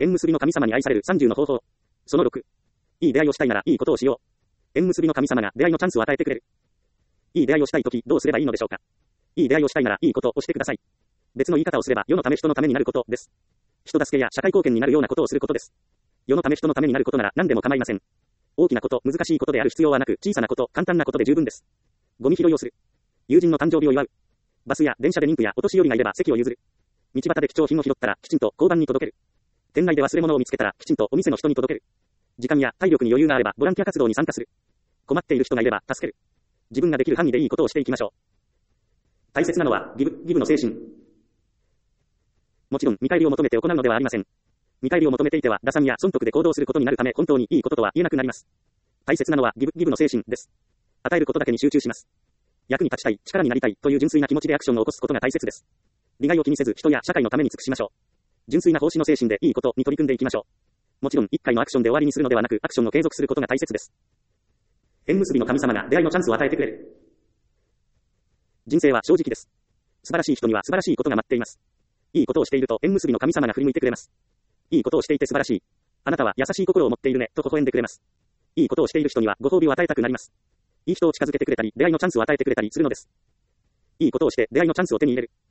縁結びの神様に愛される30の方法。その6。いい出会いをしたいならいいことをしよう。縁結びの神様が出会いのチャンスを与えてくれる。いい出会いをしたいときどうすればいいのでしょうか。いい出会いをしたいならいいことをしてください。別の言い方をすれば世のため人のためになることです。人助けや社会貢献になるようなことをすることです。世のため人のためになることなら何でも構いません。大きなこと、難しいことである必要はなく、小さなこと、簡単なことで十分です。ゴミ拾いをする。友人の誕生日を祝う。バスや電車で妊婦やお年寄りがいれば席を譲る。道端で貴重品を拾ったらきちんと交番に届ける。店内で忘れ物を見つけたらきちんとお店の人に届ける。時間や体力に余裕があればボランティア活動に参加する。困っている人がいれば助ける。自分ができる範囲でいいことをしていきましょう。大切なのはギブの精神。もちろん見返りを求めて行うのではありません。見返りを求めていては打算や損得で行動することになるため本当にいいこととは言えなくなります。大切なのはギブの精神です。与えることだけに集中します。役に立ちたい、力になりたいという純粋な気持ちでアクションを起こすことが大切です。利害を気にせず人や社会のために尽くしましょう。純粋な奉仕の精神でいいことに取り組んでいきましょう。もちろん一回のアクションで終わりにするのではなくアクションを継続することが大切です。縁結びの神様が出会いのチャンスを与えてくれる。人生は正直です。素晴らしい人には素晴らしいことが待っています。いいことをしていると縁結びの神様が振り向いてくれます。いいことをしていて素晴らしい。あなたは優しい心を持っているねと微笑んでくれます。いいことをしている人にはご褒美を与えたくなります。いい人を近づけてくれたり出会いのチャンスを与えてくれたりするのです。いいことをして出会いのチャンスを手に入れる。